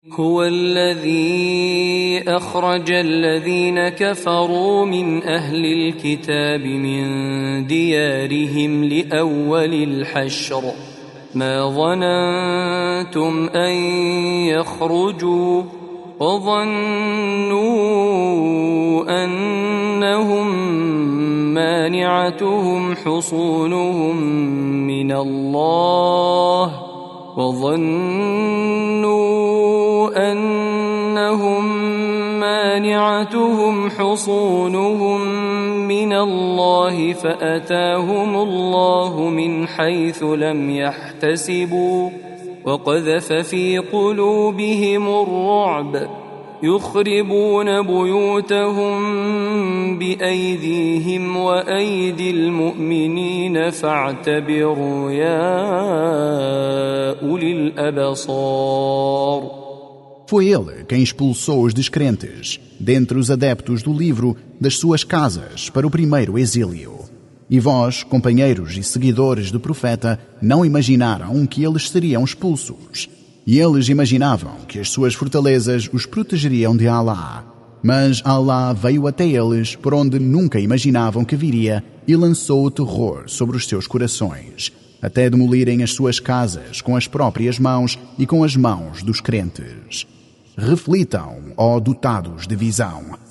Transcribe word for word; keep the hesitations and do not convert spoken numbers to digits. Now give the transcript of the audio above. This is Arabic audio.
هو الذي أخرج الذين كفروا من أهل الكتاب من ديارهم لأول الحشر ما ظننتم أن يخرجوا وظنوا أنهم مانعتهم حصونهم من الله وظنوا أنهم مانعتهم حصونهم من الله فأتاهم الله من حيث لم يحتسبوا وقذف في قلوبهم الرعب يخربون بيوتهم بأيديهم وأيدي المؤمنين فاعتبروا يا أولي الأبصار. Foi ele quem expulsou os descrentes, dentre os adeptos do livro, das suas casas, para o primeiro exílio. E vós, companheiros e seguidores do profeta, não imaginaram que eles seriam expulsos. E eles imaginavam que as suas fortalezas os protegeriam de Alá. Mas Alá veio até eles por onde nunca imaginavam que viria e lançou o terror sobre os seus corações, até demolirem as suas casas com as próprias mãos e com as mãos dos crentes. Reflitam, ó dotados de visão.